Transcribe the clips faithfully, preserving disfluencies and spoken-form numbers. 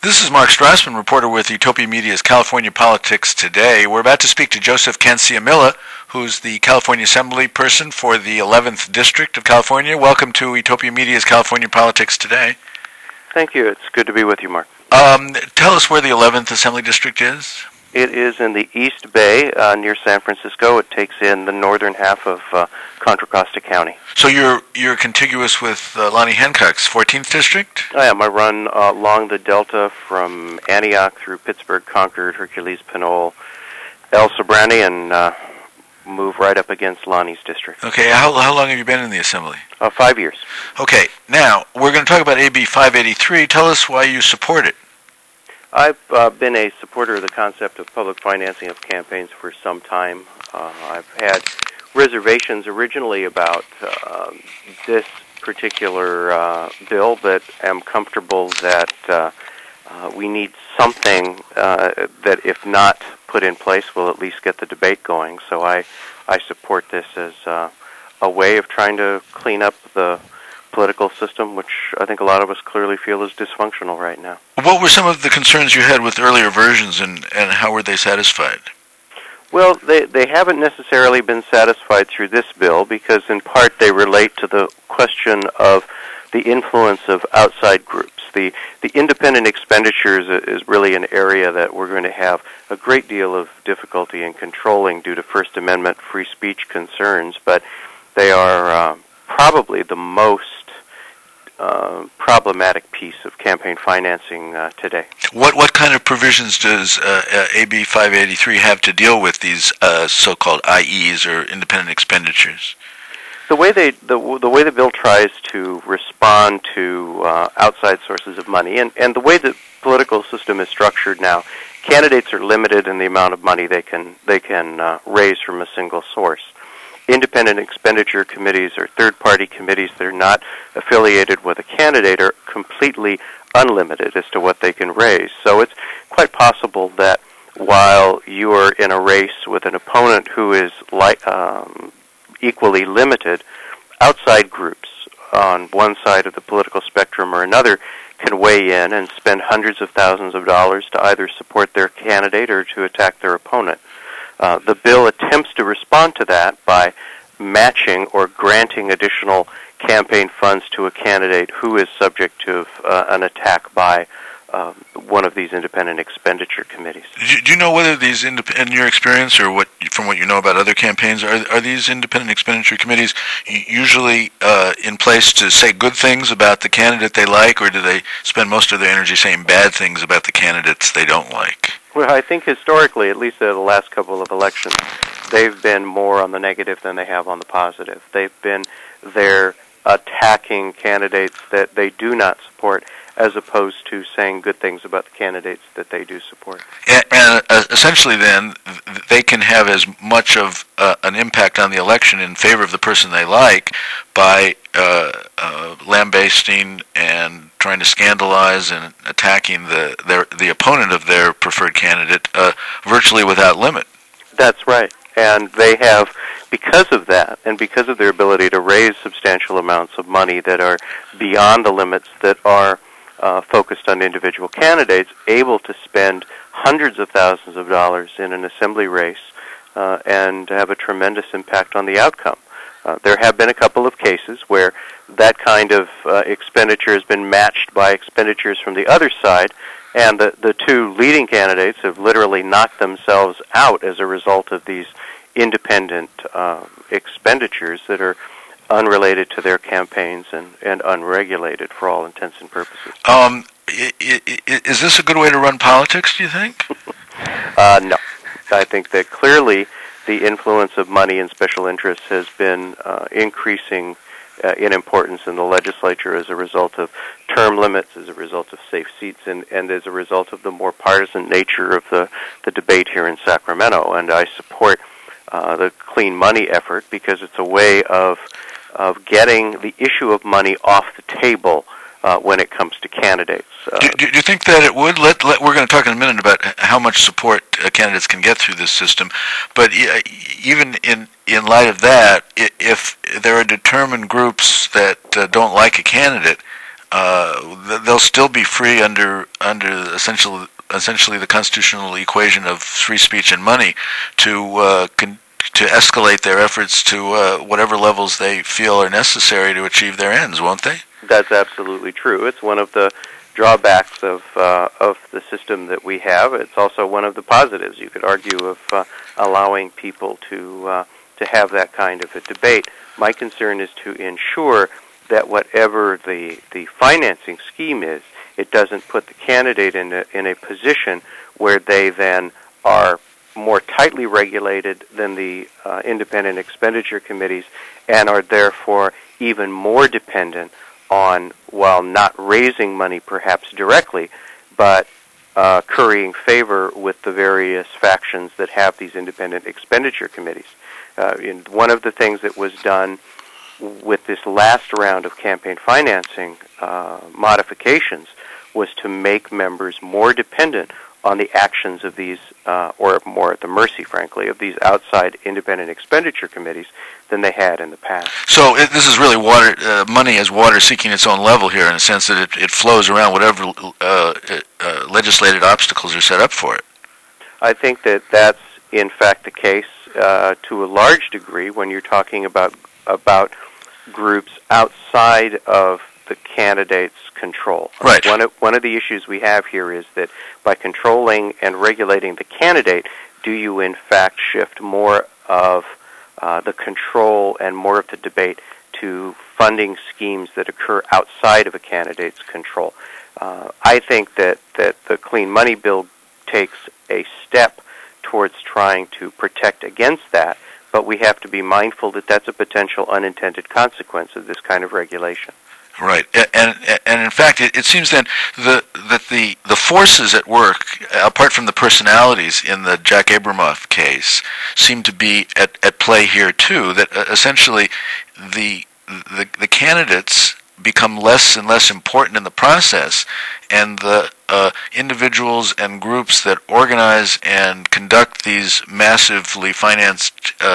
This is Mark Strassman, reporter with Utopia Media's California Politics Today. We're about to speak to Joseph Canciamilla, who's the California Assembly person for the eleventh District of California. Welcome to Utopia Media's California Politics Today. Thank you. It's good to be with you, Mark. Um, tell us where the eleventh Assembly District is. It is in the East Bay uh, near San Francisco. It takes in the northern half of uh, Contra Costa County. So you're you're contiguous with uh, Lonnie Hancock's fourteenth District? I am. I run uh, along the Delta from Antioch through Pittsburgh, Concord, Hercules, Pinole, El Sobrante, and uh, move right up against Lonnie's district. Okay. How how long have you been in the Assembly? Uh, five years. Okay. Now, we're going to talk about A B five eighty-three. Tell us why you support it. I've uh, been a supporter of the concept of public financing of campaigns for some time. Uh, I've had reservations originally about uh, this particular uh, bill, but am comfortable that uh, uh, we need something uh, that, if not put in place, will at least get the debate going. So I, I support this as uh, a way of trying to clean up the political system, which I think a lot of us clearly feel is dysfunctional right now. What were some of the concerns you had with earlier versions, and, and how were they satisfied? Well, they, they haven't necessarily been satisfied through this bill because, in part, they relate to the question of the influence of outside groups. The, the independent expenditures is really an area that we're going to have a great deal of difficulty in controlling due to First Amendment free speech concerns, but they are uh, probably the most Uh, problematic piece of campaign financing uh, today. What what kind of provisions does uh, uh, A B five eighty-three have to deal with these uh, so-called I Es, or independent expenditures? The way they the the way the bill tries to respond to uh, outside sources of money, and and the way the political system is structured now, candidates are limited in the amount of money they can they can uh, raise from a single source. Independent expenditure committees or third-party committees that are not affiliated with a candidate are completely unlimited as to what they can raise. So it's quite possible that while you are in a race with an opponent who is like, um, equally limited, outside groups on one side of the political spectrum or another can weigh in and spend hundreds of thousands of dollars to either support their candidate or to attack their opponent. Uh, the bill attempts to respond to that by matching or granting additional campaign funds to a candidate who is subject to uh, an attack by uh, one of these independent expenditure committees. Do you, do you know whether these, indep- in your experience or what, from what you know about other campaigns, are, are these independent expenditure committees usually uh, in place to say good things about the candidate they like, or do they spend most of their energy saying bad things about the candidates they don't like? Well, I think historically, at least in the last couple of elections, they've been more on the negative than they have on the positive. They've been there attacking candidates that they do not support, as opposed to saying good things about the candidates that they do support. And, and uh, essentially then, they can have as much of uh, an impact on the election in favor of the person they like by uh, uh, lambasting and trying to scandalize and attacking the their, the opponent of their preferred candidate uh, virtually without limit. That's right. And they have, because of that, and because of their ability to raise substantial amounts of money that are beyond the limits that are uh, focused on individual candidates, able to spend hundreds of thousands of dollars in an assembly race uh, and have a tremendous impact on the outcome. Uh, there have been a couple of cases where that kind of uh, expenditure has been matched by expenditures from the other side, and the, the two leading candidates have literally knocked themselves out as a result of these independent uh, expenditures that are unrelated to their campaigns and, and unregulated for all intents and purposes. Um, I, I, is this a good way to run politics, do you think? uh, no. I think that clearly the influence of money and special interests has been uh, increasing uh, in importance in the legislature as a result of term limits, as a result of safe seats, and, and as a result of the more partisan nature of the, the debate here in Sacramento. And I support uh, the clean money effort because it's a way of of getting the issue of money off the table uh, when it comes to candidates. Uh, do, do you think that it would? Let, let, we're going to talk in a minute about how much support uh, candidates can get through this system, but uh, even in, in light of that, if there are determined groups that uh, don't like a candidate, uh, they'll still be free under under essentially essentially the constitutional equation of free speech and money to uh, con- to escalate their efforts to uh, whatever levels they feel are necessary to achieve their ends, won't they? That's absolutely true. It's one of the drawbacks of uh, of the system that we have. It's also one of the positives, you could argue, of uh, allowing people to uh, to have that kind of a debate. My concern is to ensure that whatever the the financing scheme is, it doesn't put the candidate in a, in a position where they then are more tightly regulated than the uh, independent expenditure committees and are therefore even more dependent on, while not raising money perhaps directly, but uh, currying favor with the various factions that have these independent expenditure committees. Uh, in one of the things that was done with this last round of campaign financing uh, modifications was to make members more dependent on the actions of these, uh, or more at the mercy, frankly, of these outside independent expenditure committees than they had in the past. So it, this is really water, uh, money as water seeking its own level here, in a sense that it, it flows around whatever uh, uh, legislated obstacles are set up for it. I think that that's in fact the case uh, to a large degree when you're talking about about groups outside of the candidate's control. Right. One of, one of the issues we have here is that by controlling and regulating the candidate, do you in fact shift more of uh, the control and more of the debate to funding schemes that occur outside of a candidate's control? Uh, I think that, that the Clean Money Bill takes a step towards trying to protect against that, but we have to be mindful that that's a potential unintended consequence of this kind of regulation. Right, and and, and in fact, it, it seems then the, that the the forces at work, apart from the personalities in the Jack Abramoff case, seem to be at, at play here too. That uh, essentially the, the the candidates become less and less important in the process, and the uh, individuals and groups that organize and conduct these massively financed uh,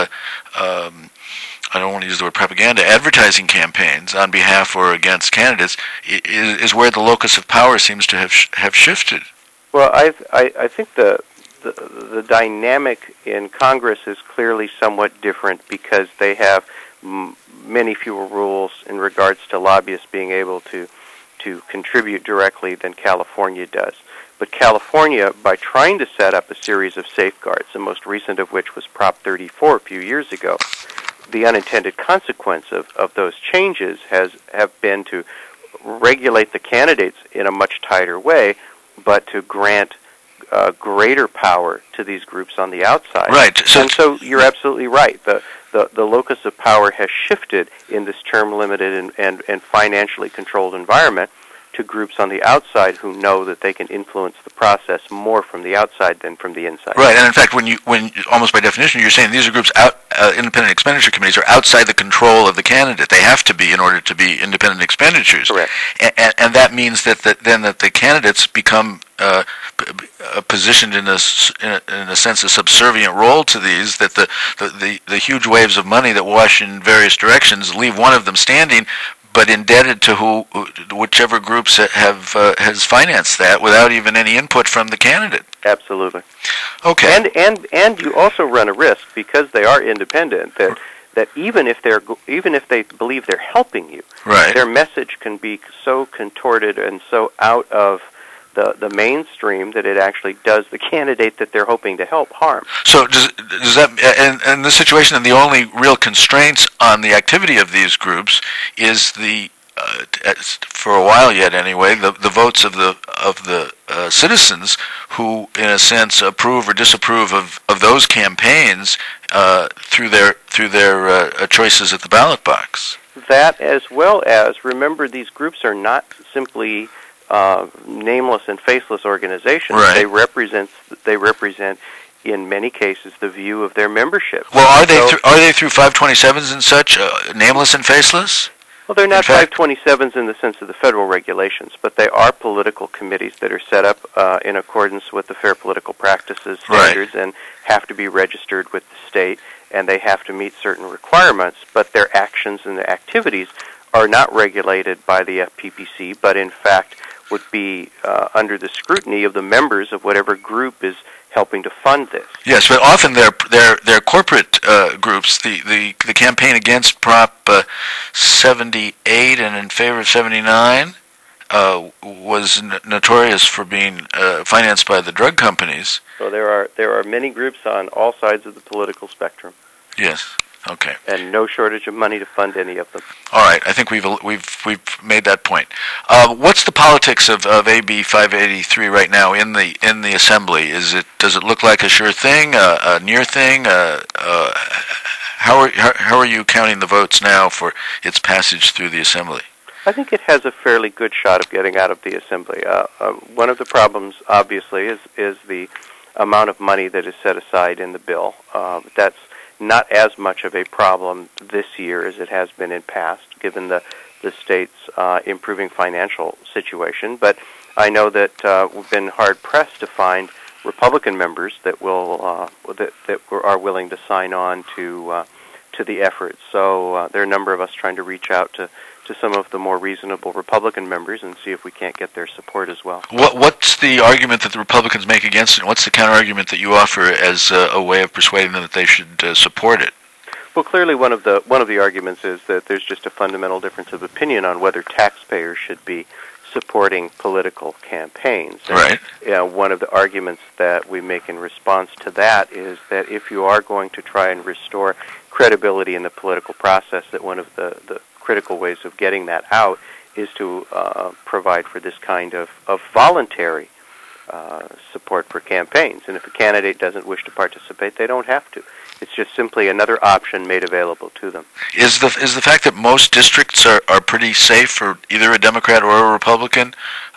um, I don't want to use the word propaganda, advertising campaigns on behalf or against candidates is, is where the locus of power seems to have sh- have shifted. Well, I, I I think the, the the dynamic in Congress is clearly somewhat different because they have m- many fewer rules in regards to lobbyists being able to to contribute directly than California does. But California, by trying to set up a series of safeguards, the most recent of which was Prop thirty-four a few years ago, the unintended consequence of, of those changes has have been to regulate the candidates in a much tighter way, but to grant uh, greater power to these groups on the outside. Right. So and so you're absolutely right. The, the the locus of power has shifted in this term-limited and, and, and financially controlled environment to groups on the outside who know that they can influence the process more from the outside than from the inside. Right, and in fact, when you, when almost by definition, you're saying these are groups out, uh, independent expenditure committees are outside the control of the candidate. They have to be in order to be independent expenditures. Correct. And, and, and that means that, that then that the candidates become uh, p- uh, positioned in a, in a in a sense a subservient role to these. That the, the, the, the huge waves of money that wash in various directions leave one of them standing, but indebted to who, whichever groups have uh, has financed that without even any input from the candidate. Absolutely. Okay. And and and you also run a risk because they are independent that that even if they're even if they believe they're helping you, right, their message can be so contorted and so out of the the mainstream that it actually does the candidate that they're hoping to help harm. So does does that in, in this situation, and the only real constraints on the activity of these groups is the uh, for a while yet anyway the the votes of the of the uh, citizens who in a sense approve or disapprove of, of those campaigns uh, through their through their uh, choices at the ballot box. That, as well as remember, these groups are not simply Uh, nameless and faceless organizations. Right. They represent they represent in many cases the view of their membership. Well, are they so, through, are they through five twenty-sevens and such, uh, nameless and faceless? Well, they're not five twenty-sevens in the sense of the federal regulations, but they are political committees that are set up uh, in accordance with the Fair Political Practices standards right. and have to be registered with the state, and they have to meet certain requirements, but their actions and their activities are not regulated by the F P P C, but in fact would be uh, under the scrutiny of the members of whatever group is helping to fund this. Yes, but often they're they're they're corporate uh, groups. The, the the campaign against Prop uh, seventy-eight and in favor of seventy-nine uh, was n- notorious for being uh, financed by the drug companies. So there are there are many groups on all sides of the political spectrum. Yes. Okay. And no shortage of money to fund any of them. All right. I think we've we've we've made that point. Uh, what's the politics of, of A B five eighty-three right now in the in the Assembly? Is it does it look like a sure thing, a, a near thing? Uh, uh, how are how, how are you counting the votes now for its passage through the Assembly? I think it has a fairly good shot of getting out of the Assembly. Uh, uh, one of the problems, obviously, is is the amount of money that is set aside in the bill. Uh, that's not as much of a problem this year as it has been in past, given the, the state's uh, improving financial situation. But I know that uh, we've been hard-pressed to find Republican members that will uh, that, that are willing to sign on to uh, to the effort. So uh, there are a number of us trying to reach out to, to some of the more reasonable Republican members and see if we can't get their support as well. What What's the argument that the Republicans make against it? What's the counter-argument that you offer as uh, a way of persuading them that they should uh, support it? Well, clearly one of the one of the arguments is that there's just a fundamental difference of opinion on whether taxpayers should be supporting political campaigns. And, right. You know, one of the arguments that we make in response to that is that if you are going to try and restore credibility in the political process, that one of the, the critical ways of getting that out is to uh, provide for this kind of, of voluntary uh, support for campaigns. And if a candidate doesn't wish to participate, they don't have to. It's just simply another option made available to them. Is the is the fact that most districts are, are pretty safe for either a Democrat or a Republican,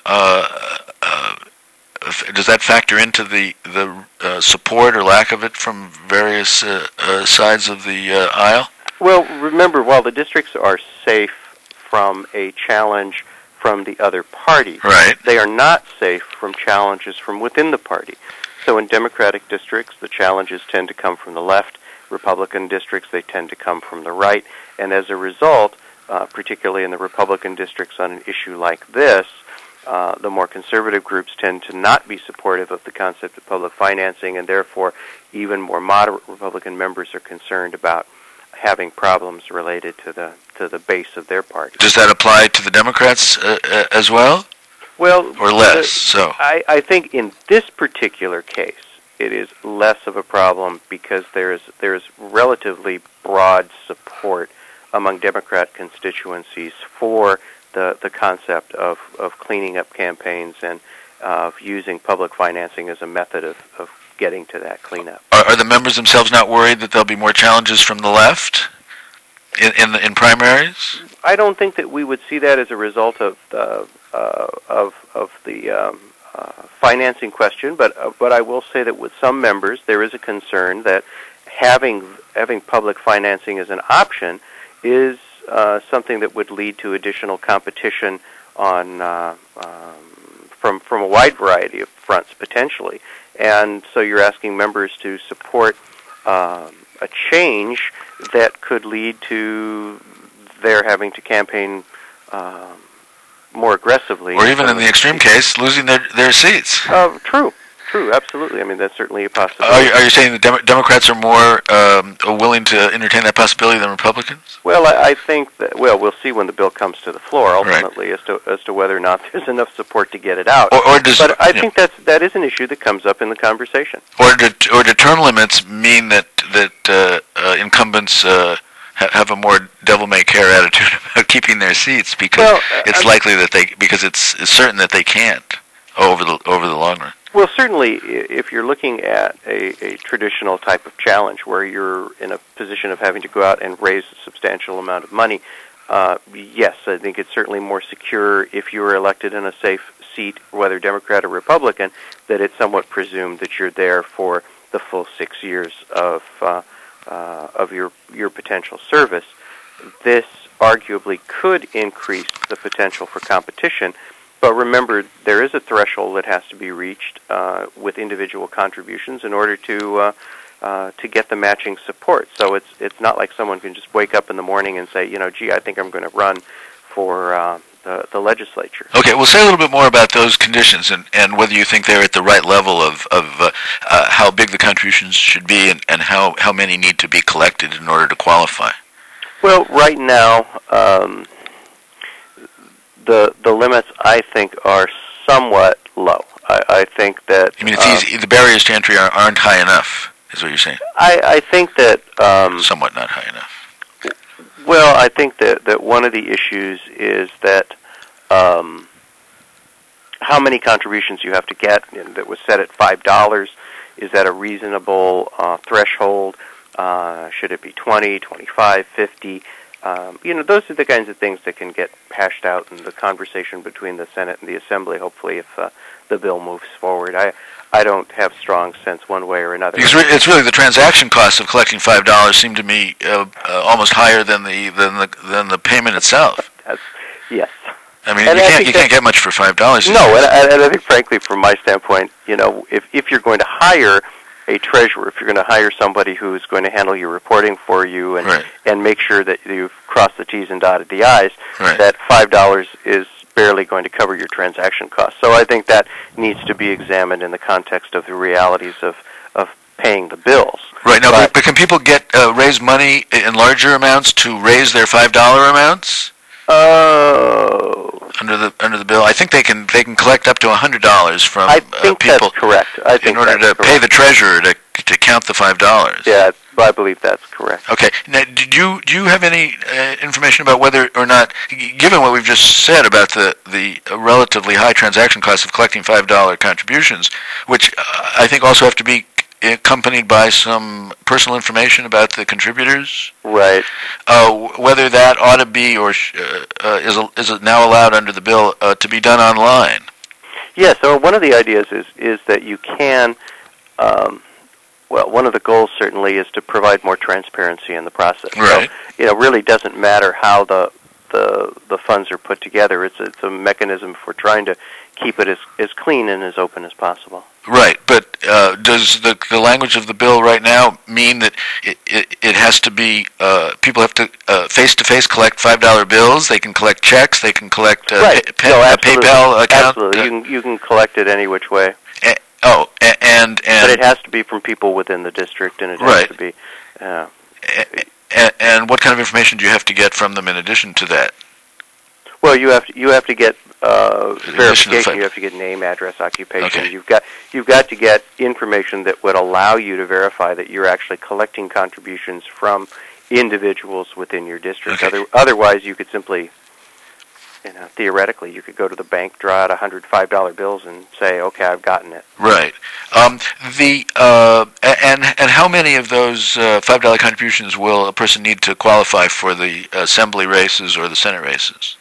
uh, uh, does that factor into the, the uh, support or lack of it from various uh, uh, sides of the uh, aisle? Well, remember, while the districts are safe from a challenge from the other party, right, they are not safe from challenges from within the party. So in Democratic districts, the challenges tend to come from the left. Republican districts, they tend to come from the right. And as a result, uh, particularly in the Republican districts on an issue like this, uh, the more conservative groups tend to not be supportive of the concept of public financing, and therefore even more moderate Republican members are concerned about having problems related to the to the base of their party. Does that apply to the Democrats uh, uh, as well? Well, or less. The, so I, I think in this particular case, it is less of a problem because there is there is relatively broad support among Democrat constituencies for the the concept of, of cleaning up campaigns and of using public financing as a method of, of getting to that cleanup. Are, are the members themselves not worried that there'll be more challenges from the left in in, the, in primaries? I don't think that we would see that as a result of uh, uh, of of the um, uh, financing question, but uh, but I will say that with some members there is a concern that having having public financing as an option is uh, something that would lead to additional competition on uh, um, from from a wide variety of fronts potentially, and so you're asking members to support um, a change that could lead to their having to campaign um, more aggressively. Or even in the extreme case, losing their, their seats. Uh, true, true, absolutely. I mean, that's certainly a possibility. Are you, are you saying the Dem- Democrats are more um, willing to entertain that possibility than Republicans? Well, I, I think that, well, we'll see when the bill comes to the floor, ultimately, right, as to as to whether or not there's enough support to get it out. Or, or does, but I yeah. think that's, that is an issue that comes up in the conversation. Or do, or do term limits mean that, that uh, uh, incumbents uh, have a more devil-may-care attitude about keeping their seats because well, uh, it's I'm, likely that they because it's, it's certain that they can't over the over the long run. Well, certainly, if you're looking at a, a traditional type of challenge where you're in a position of having to go out and raise a substantial amount of money, uh, yes, I think it's certainly more secure if you were elected in a safe seat, whether Democrat or Republican, that it's somewhat presumed that you're there for the full six years of uh, uh, of your your potential service. This arguably could increase the potential for competition, but remember, there is a threshold that has to be reached uh, with individual contributions in order to uh, uh, to get the matching support. So it's it's not like someone can just wake up in the morning and say, you know, gee, I think I'm going to run for uh, the, the legislature. Okay, well, say a little bit more about those conditions and, and whether you think they're at the right level of, of uh, uh, how big the contributions should be and, and how, how many need to be collected in order to qualify. Well, right now, um, the the limits, I think, are somewhat low. I, I think that... I mean, it's um, easy, the barriers to entry are, aren't high enough, is what you're saying? I, I think that... Um, Somewhat not high enough. Well, I think that, that one of the issues is that um, how many contributions you have to get, and that was set at five dollars. Is that a reasonable uh, threshold? Uh, should it be twenty, twenty-five, fifty? Um, you know, those are the kinds of things that can get hashed out in the conversation between the Senate and the Assembly, hopefully, if uh, the bill moves forward. I I don't have strong sense one way or another. Because it's really the transaction costs of collecting five dollars seem to me uh, uh, almost higher than the than the than the payment itself. That's, yes. I mean, And you I can't think you that- can't get much for five dollars. No, and I, and I think, frankly, from my standpoint, you know, if if you're going to hire a treasurer, if you're going to hire somebody who's going to handle your reporting for you and Right. and make sure that you've crossed the T's and dotted the I's, Right. that five dollars is barely going to cover your transaction costs. So I think that needs to be examined in the context of the realities of, of paying the bills. Right now, But- but, but can people get uh, raise money in larger amounts to raise their five dollar amounts Oh, under the under the bill? I think they can they can collect up to a hundred dollars from I uh, think people that's correct. I think in order that's to correct. pay the treasurer to to count the five dollars. Yeah, I believe that's correct. Okay. Now, did you do you have any uh, information about whether or not, g- given what we've just said about the the uh, relatively high transaction costs of collecting five dollar contributions, which uh, I think also have to be accompanied by some personal information about the contributors, Right. uh, w- whether that ought to be or sh- uh, uh, is a, is it now allowed under the bill uh, to be done online? Yeah, so one of the ideas is, is that you can, um, well, one of the goals certainly is to provide more transparency in the process. Right. So, you know, really doesn't matter how the the the funds are put together. It's it's a mechanism for trying to keep it as, as clean and as open as possible. Right, but uh, does the the language of the bill right now mean that it it, it has to be uh, people have to face to face collect five dollar bills? They can collect checks. They can collect uh, Right. pa- No, pa- absolutely. PayPal account. Absolutely. You can you can collect it any which way. Uh, oh, a- and and But it has to be from people within the district, and it has Right. to be. Uh, and, and what kind of information do you have to get from them in addition to that? well, you have to, you have to get uh, addition to verification. five- You have to get name, address, occupation. Okay. You've got you've got to get information that would allow you to verify that you're actually collecting contributions from individuals within your district. Okay. Other, otherwise, you could simply, you know, theoretically, you could go to the bank, draw out one hundred five dollar bills, and say, "Okay, I've gotten it." Right. Um, the uh, a- and and how many of those uh, five dollar contributions will a person need to qualify for the assembly races or the Senate races?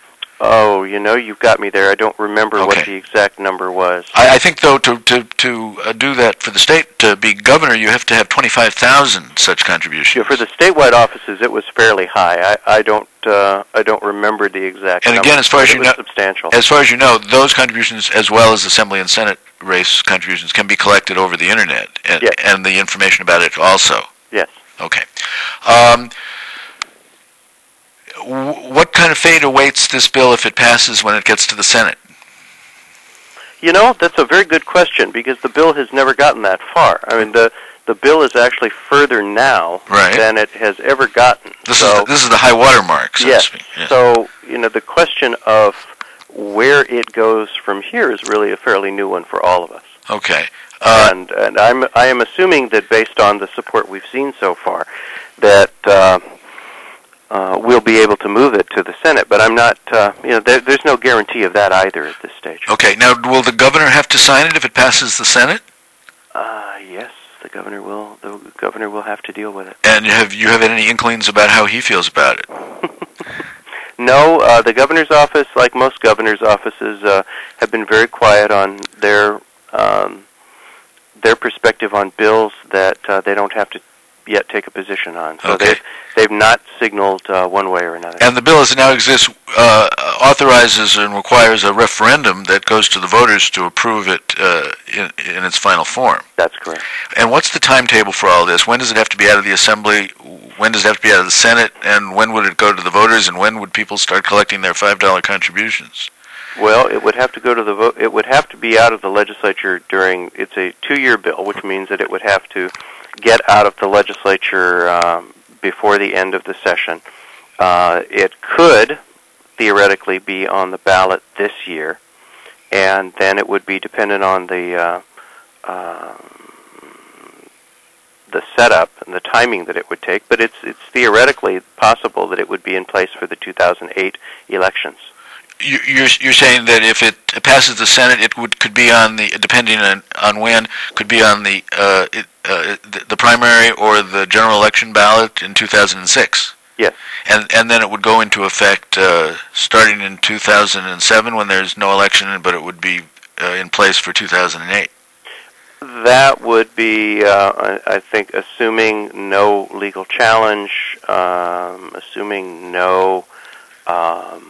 Oh, you know, you've got me there. I don't remember what Okay. the exact number was. I, I think, though, to to to uh, do that for the state to be governor, you have to have twenty-five thousand such contributions. Yeah, for the statewide offices, it was fairly high. I, I don't uh, I don't remember the exact. And number, again, as far as but you it was know- substantial. As far as you know, those contributions, as well as Assembly and Senate race contributions, can be collected over the internet, and, Yes. and the information about it also. Yes. Okay. Um, w- what kind of fate awaits this bill if it passes when it gets to the Senate? You know, that's a very good question because the bill has never gotten that far. I mean, the the bill is actually further now Right. than it has ever gotten. This so, is the, this is the high water mark, so yes. to speak. Yeah. So, you know, the question of where it goes from here is really a fairly new one for all of us. Okay. Uh, and and I'm I am assuming that based on the support we've seen so far, that uh, uh, we'll be able to move it to the Senate. But I'm not. Uh, you know, there, there's no guarantee of that either at this stage. okay. Now, will the governor have to sign it if it passes the Senate? Uh, yes, the governor will. The governor will have to deal with it. And have you have any inklings about how he feels about it? No, uh, the governor's office, like most governor's offices, uh, have been very quiet on their um, their perspective on bills that uh, they don't have to yet take a position on. So Okay. they've, they've not signaled uh, one way or another. And the bill as it now exists uh, authorizes and requires a referendum that goes to the voters to approve it uh, in, in its final form. That's correct. And what's the timetable for all this? When does it have to be out of the Assembly? When does it have to be out of the Senate? And when would it go to the voters? And when would people start collecting their five dollar contributions? Well, it would have to go to the vote. It would have to be out of the legislature during. It's a two-year bill, which means that it would have to get out of the legislature um, before the end of the session. Uh, it could theoretically be on the ballot this year, and then it would be dependent on the uh, uh, the setup and the timing that it would take. But it's it's theoretically possible that it would be in place for the two thousand eight elections. You're you're saying that if it passes the Senate, it would could be on the depending on, on when could be on the uh, it, uh, the, the primary or the general election ballot in two thousand six. Yes. And and then it would go into effect uh, starting in two thousand seven when there's no election, but it would be uh, in place for two thousand eight. That would be, uh, I think, assuming no legal challenge, um, assuming no. Um,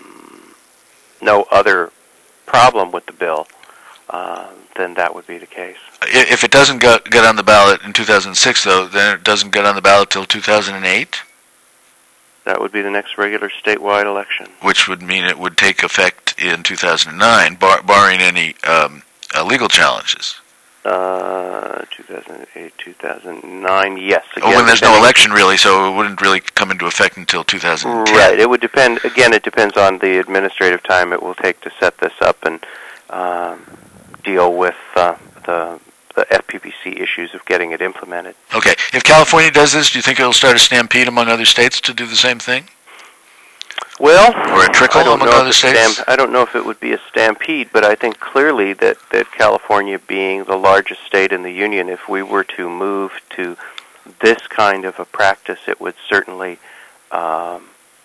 no other problem with the bill, uh, then that would be the case. If it doesn't get, get on the ballot in two thousand six, though, then it doesn't get on the ballot till two thousand eight? That would be the next regular statewide election. Which would mean it would take effect in two thousand nine, bar, barring any um, uh, legal challenges. Uh, two thousand eight, two thousand nine, yes. Again, oh, when there's no election, really, so it wouldn't really come into effect until two thousand ten. Right. It would depend, again, it depends on the administrative time it will take to set this up and um, deal with uh, the, the F P P C issues of getting it implemented. Okay. If California does this, do you think it'll start a stampede among other states to do the same thing? Well, or a trickle I don't among know other states? Stamp- I don't know if it would be a stampede, but I think clearly that, that California being the largest state in the union, if we were to move to this kind of a practice, it would certainly um,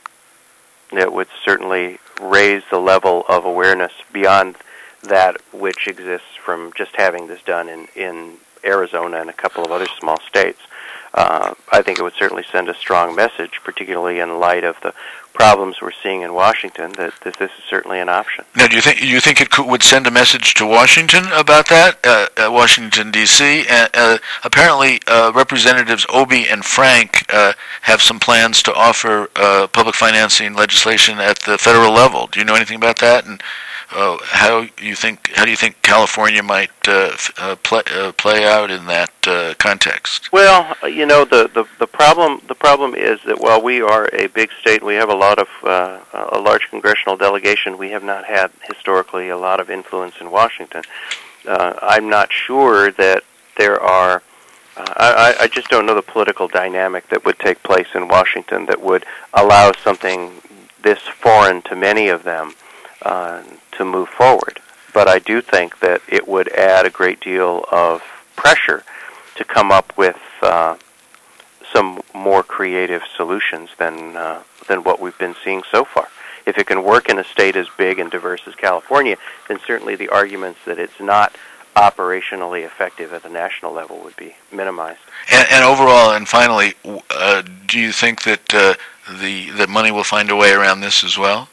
it would certainly raise the level of awareness beyond that which exists from just having this done in, in Arizona and a couple of other small states. Uh, I think it would certainly send a strong message, particularly in light of the problems we're seeing in Washington, that, that this is certainly an option. Now, do you think you think it could, would send a message to Washington about that? Uh, uh, Washington D C Uh, uh, apparently, uh, Representatives Obey and Frank uh, have some plans to offer uh, public financing legislation at the federal level. Do you know anything about that? And uh, how you think? How do you think California might uh, f- uh, play uh, play out in that uh, context? Well, you know, the, the the problem the problem is that while we are a big state and we have a lot of uh, a large congressional delegation, we have not had historically a lot of influence in Washington. Uh, I'm not sure that there are. Uh, I, I just don't know the political dynamic that would take place in Washington that would allow something this foreign to many of them uh, to move forward. But I do think that it would add a great deal of pressure to come up with uh, some more creative solutions than uh, than what we've been seeing so far. If it can work in a state as big and diverse as California, then certainly the arguments that it's not operationally effective at the national level would be minimized. And, and overall, and finally, uh, do you think that uh, the the money will find a way around this as well?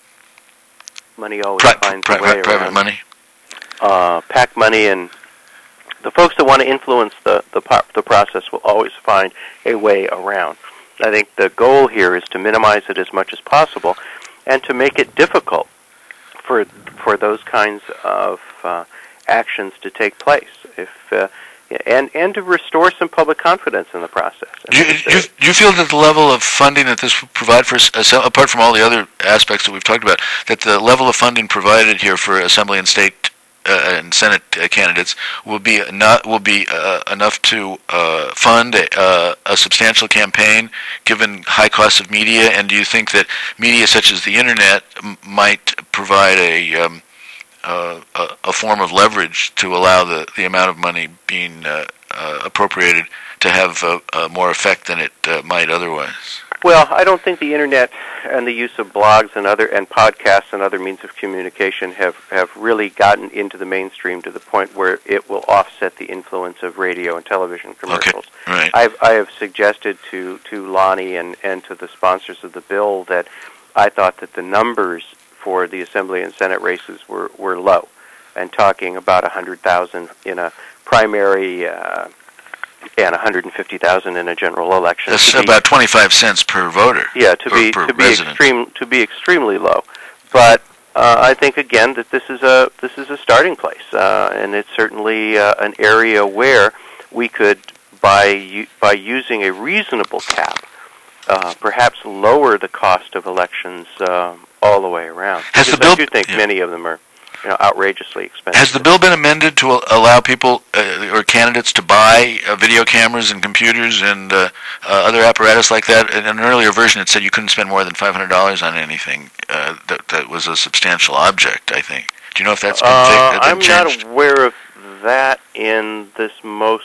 Money always Pri- finds pri- a way private around. money. Uh, PAC money and the folks that want to influence the the, po- the process will always find a way around. I think the goal here is to minimize it as much as possible, and to make it difficult for for those kinds of uh, actions to take place. If uh, and and to restore some public confidence in the process. Do you, do, you, do you feel that the level of funding that this will provide for, apart from all the other aspects that we've talked about, that the level of funding provided here for Assembly and State uh, and Senate uh, candidates will be not will be uh, enough to uh, fund a, uh, a substantial campaign, given high costs of media? And do you think that media such as the internet m- might provide a um, Uh, a, a form of leverage to allow the, the amount of money being uh, uh, appropriated to have uh, uh, more effect than it uh, might otherwise? Well, I don't think the internet and the use of blogs and other and podcasts and other means of communication have, have really gotten into the mainstream to the point where it will offset the influence of radio and television commercials. Okay. Right. I've I have suggested to, to Lonnie and, and to the sponsors of the bill that I thought that the numbers for the Assembly and Senate races were, were low, and talking about one hundred thousand in a primary uh, and one hundred fifty thousand in a general election. That's be, about twenty-five cents per voter. Yeah, to per, be per to be resident. extreme to be extremely low. But uh, I think again that this is a this is a starting place, uh, and it's certainly uh, an area where we could, by by using a reasonable cap, uh, perhaps lower the cost of elections uh, all the way around. Has because the bill, I do think yeah. many of them are, you know, outrageously expensive. Has the bill been amended to al- allow people uh, or candidates to buy uh, video cameras and computers and uh, uh, other apparatus like that? In an earlier version, it said you couldn't spend more than five hundred dollars on anything uh, that, that was a substantial object, I think. Do you know if that's been, uh, fi- been I'm changed? not aware of that in this most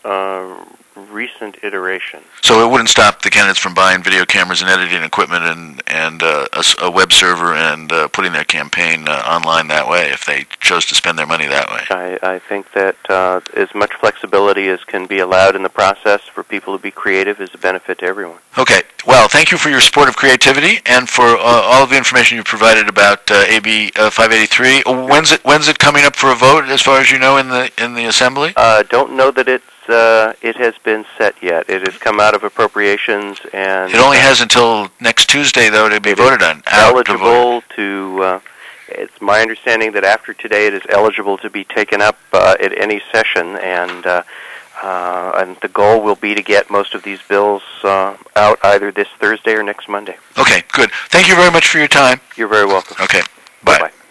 uh, recent iteration. So it wouldn't stop the candidates from buying video cameras and editing equipment and, and uh, a, s- a web server and uh, putting their campaign uh, online that way if they chose to spend their money that way. I, I think that uh, as much flexibility as can be allowed in the process for people to be creative is a benefit to everyone. Okay. Well, thank you for your support of creativity and for uh, all of the information you provided about uh, A B uh, five eighty-three. When's it when's it coming up for a vote, as far as you know, in the in the Assembly? Uh, don't know that it's uh, it has been set yet. It has come out of appropriations, and It only has until next Tuesday, though, to be it voted is on. Out to vote. eligible to. Uh, it's my understanding that after today, it is eligible to be taken up uh, at any session, and. Uh, Uh, and the goal will be to get most of these bills uh, out either this Thursday or next Monday. Okay, good. Thank you very much for your time. You're very welcome. Okay, bye. Bye-bye.